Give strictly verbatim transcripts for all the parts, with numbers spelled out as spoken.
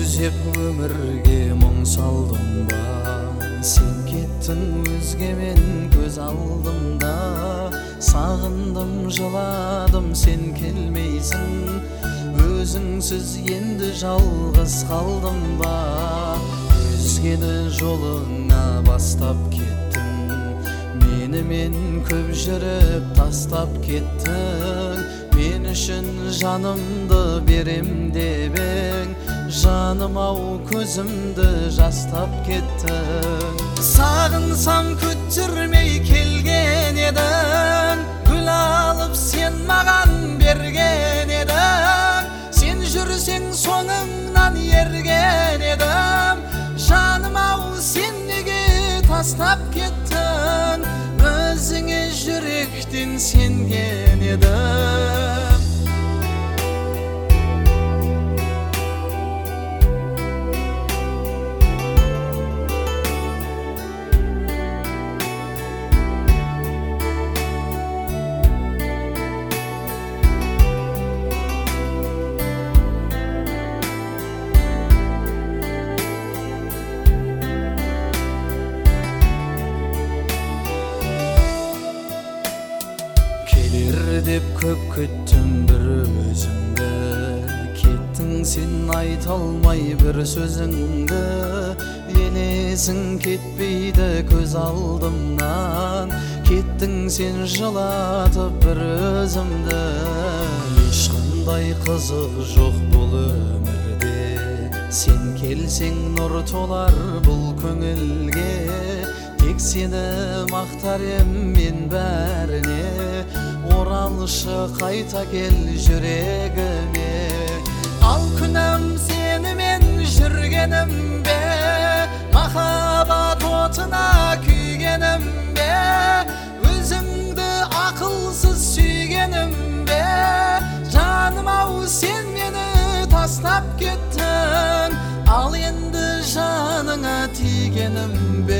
түзеп өмірге мұң салдым ба? Сен кеттің өзгемен көз алдымда, сағындым жыладым сен келмейсің, өзіңсіз енді жалғыз қалдым ба? Өзгені жолыңа бастап кеттің, менімен көп жүріп тастап кеттің. Мен үшін жанымды берем деп ең, жаным ау көзімді жастап кеттің. Сағынсам күттірмей келген едің, гүл алып сен маған берген едің. Сен жүрсең соңыңнан ерген едім, жаным ау сен неге тастап кеттің? Өзіңе жүректен сенген едім. Деп көп күттім бір өзіңді, кеттің сен айта алмай бір сөзіңді. Елесің кетпейді көз алдымнан, кеттің сен жылатып бір өзімді. Ешқандай қызық жоқ бұл өмірде, сен келсең нұр толар бұл көңілге. Тек сені мақтар ем мен бәріне, оралшы қайта кел жүрегіме. Ал күнәм сенімен жүргенім бе, махаббат отына күйгенім бе, өзіңді ақылсыз сүйгенім бе? Жаным ау сен мені тастап кеттің, ал енді жаныңа тигенім бе?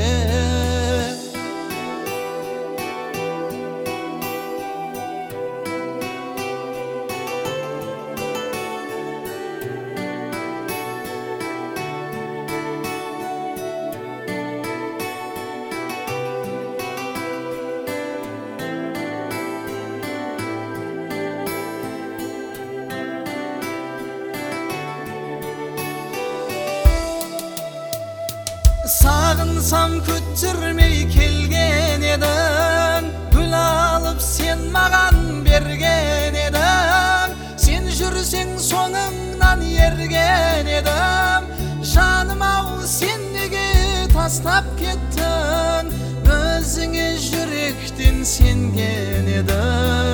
Сағынсам күттірмей келген едің, гүл алып сен маған берген едің. Сен жүрсең соңыңнан ерген едім, жаным ау сен неге тастап кеттің? Өзіңе жүректен сенген едің.